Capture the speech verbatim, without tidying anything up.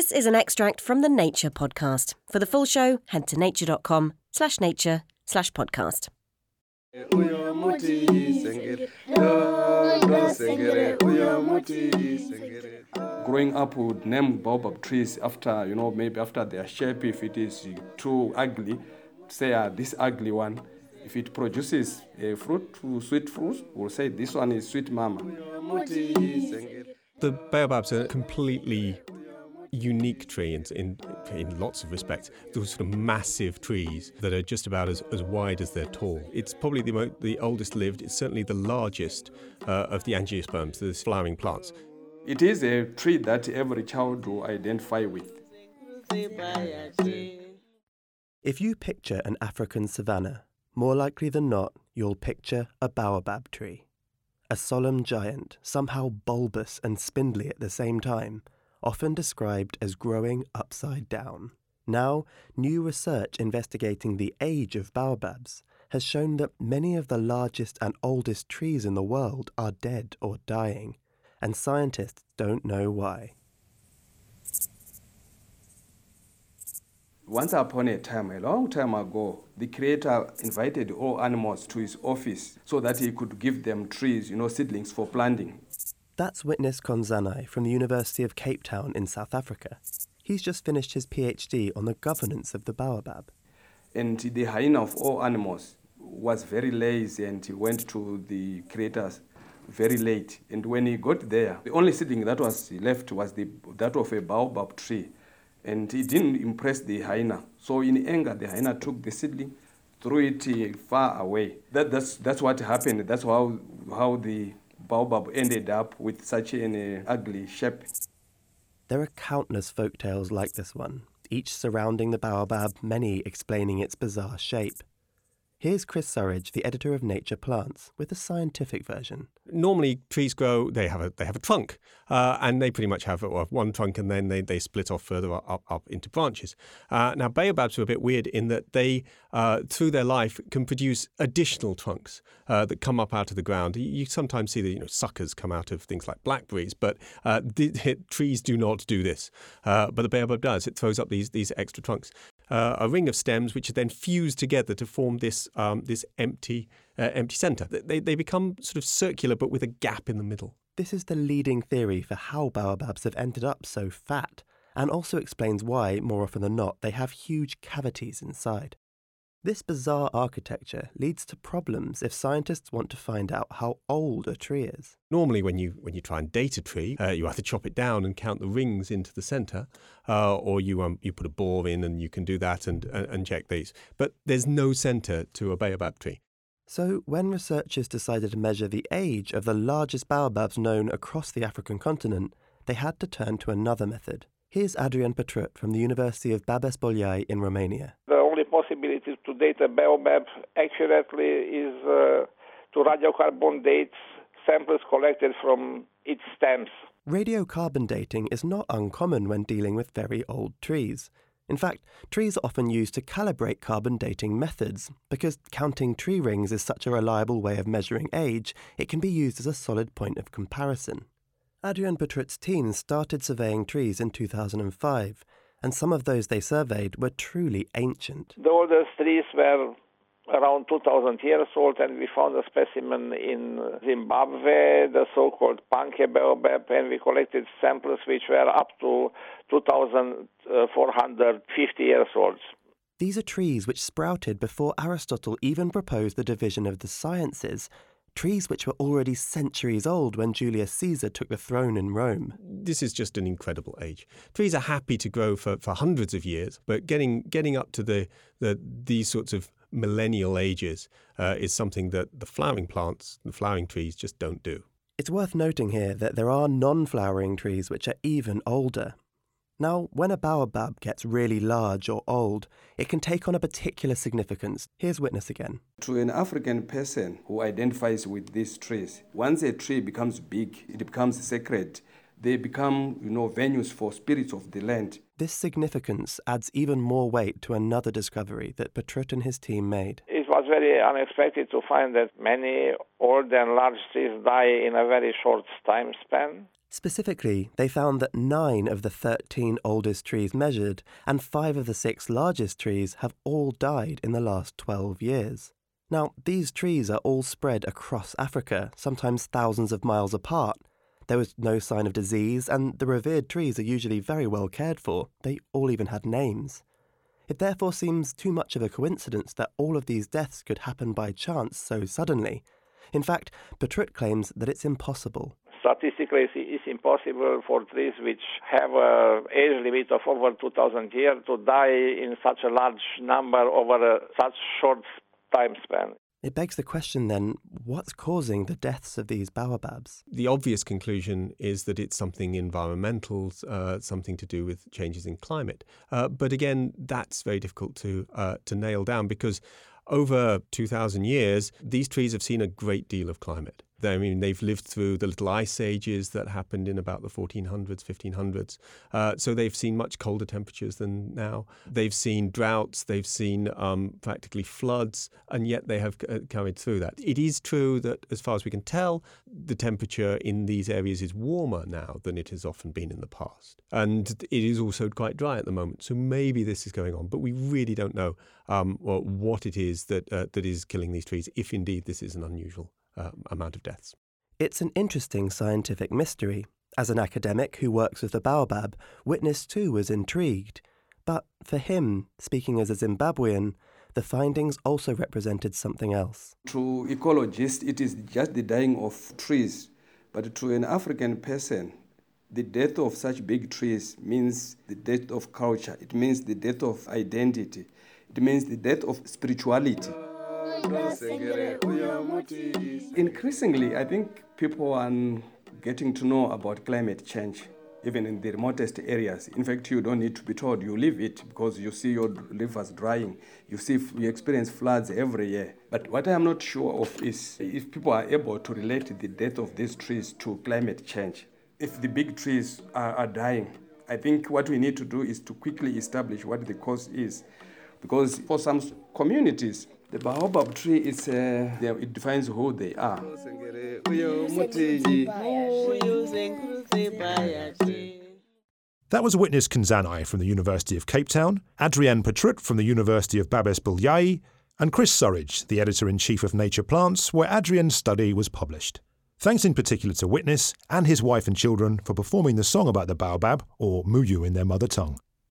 This is an extract from the Nature podcast. For the full show, head to nature.com slash nature slash podcast. Growing up, we would name baobab trees after, you know, maybe after their shape. If it is too ugly, say uh, this ugly one. If it produces a fruit, sweet fruit, we'll say this one is sweet mama. The baobab's a completely unique tree in, in in lots of respects. Those sort of massive trees that are just about as, as wide as they're tall. It's probably the mo- the oldest lived. It's certainly the largest uh, of the angiosperms, the flowering plants. It is a tree that every child will identify with. If you picture an African savanna, more likely than not, you'll picture a baobab tree. A solemn giant, somehow bulbous and spindly at the same time, often described as growing upside down. Now, new research investigating the age of baobabs has shown that many of the largest and oldest trees in the world are dead or dying, and scientists don't know why. Once upon a time, a long time ago, the Creator invited all animals to his office so that he could give them trees, you know, seedlings for planting. That's Witness Konzanai from the University of Cape Town in South Africa. He's just finished his PhD on the governance of the baobab. And the hyena of all animals was very lazy, and he went to the Creator's very late. And when he got there, the only seedling that was left was the, that of a baobab tree. And he didn't impress the hyena. So in anger, the hyena took the seedling, threw it far away. That, that's, that's what happened. That's how, how the baobab ended up with such an uh, ugly shape. There are countless folktales like this one, each surrounding the baobab, many explaining its bizarre shape. Here's Chris Surridge, the editor of Nature Plants, with a scientific version. Normally, trees grow, they have a they have a trunk, uh, and they pretty much have well, one trunk, and then they, they split off further up, up into branches. Uh, now, baobabs are a bit weird in that they, uh, through their life, can produce additional trunks uh, that come up out of the ground. You, you sometimes see the you know, suckers come out of things like blackberries, but uh, the, the, trees do not do this. Uh, but the baobab does. It throws up these, these extra trunks. Uh, a ring of stems which are then fused together to form this um, this empty uh, empty centre. They, they become sort of circular but with a gap in the middle. This is the leading theory for how baobabs have ended up so fat, and also explains why, more often than not, they have huge cavities inside. This bizarre architecture leads to problems if scientists want to find out how old a tree is. Normally, when you when you try and date a tree, uh, you either chop it down and count the rings into the centre, uh, or you um, you put a bore in and you can do that and, and, and check these. But there's no centre to a baobab tree. So when researchers decided to measure the age of the largest baobabs known across the African continent, they had to turn to another method. Here's Adrian Petrut from the University of Babeș-Bolyai in Romania. The only possibility to date a baobab accurately is uh, to radiocarbon date samples collected from its stems. Radiocarbon dating is not uncommon when dealing with very old trees. In fact, trees are often used to calibrate carbon dating methods, because counting tree rings is such a reliable way of measuring age, it can be used as a solid point of comparison. Adrian Petrut's team started surveying trees in two thousand five, and some of those they surveyed were truly ancient. The oldest trees were around two thousand years old, and we found a specimen in Zimbabwe, the so-called Panke baobab, and we collected samples which were up to two thousand four hundred fifty years old. These are trees which sprouted before Aristotle even proposed the division of the sciences, trees which were already centuries old when Julius Caesar took the throne in Rome. This is just an incredible age. Trees are happy to grow for, for hundreds of years, but getting getting up to the, the these sorts of millennial ages uh, is something that the flowering plants, the flowering trees just don't do. It's worth noting here that there are non-flowering trees which are even older. Now, when a baobab gets really large or old, it can take on a particular significance. Here's Witness again. To an African person who identifies with these trees, once a tree becomes big, it becomes sacred. They become, you know, venues for spirits of the land. This significance adds even more weight to another discovery that Petrut and his team made. It was very unexpected to find that many old and large trees die in a very short time span. Specifically, they found that nine of the thirteen oldest trees measured and five of the six largest trees have all died in the last twelve years. Now, these trees are all spread across Africa, sometimes thousands of miles apart. There was no sign of disease, and the revered trees are usually very well cared for. They all even had names. It therefore seems too much of a coincidence that all of these deaths could happen by chance so suddenly. In fact, Petrut claims that it's impossible. Statistically, it's impossible for trees which have an age limit of over two thousand years to die in such a large number over a, such short time span. It begs the question then, what's causing the deaths of these baobabs? The obvious conclusion is that it's something environmental, uh, something to do with changes in climate. Uh, but again, that's very difficult to uh, to nail down because over two thousand years, these trees have seen a great deal of climate. I mean, they've lived through the little ice ages that happened in about the fourteen hundreds, fifteen hundreds. Uh, so they've seen much colder temperatures than now. They've seen droughts, they've seen um, practically floods, and yet they have uh, carried through that. It is true that, as far as we can tell, the temperature in these areas is warmer now than it has often been in the past. And it is also quite dry at the moment. So maybe this is going on, but we really don't know um, well, what it is that uh, that is killing these trees, if indeed this is an unusual Uh, amount of deaths. It's an interesting scientific mystery. As an academic who works with the baobab, Witness too was intrigued. But for him, speaking as a Zimbabwean, the findings also represented something else. To ecologists, it is just the dying of trees. But to an African person, the death of such big trees means the death of culture. It means the death of identity. It means the death of spirituality. Increasingly, I think people are getting to know about climate change, even in the remotest areas. In fact, you don't need to be told, you live it because you see your rivers drying. You see, you experience floods every year. But what I am not sure of is if people are able to relate the death of these trees to climate change. If the big trees are, are dying, I think what we need to do is to quickly establish what the cause is. Because for some communities, the baobab tree, is, uh, it defines who they are. That was Witness Kunzanai from the University of Cape Town, Adrienne Petrut from the University of Babes Bilyai, and Chris Surridge, the editor-in-chief of Nature Plants, where Adrienne's study was published. Thanks in particular to Witness and his wife and children for performing the song about the baobab, or Muyu in their mother tongue.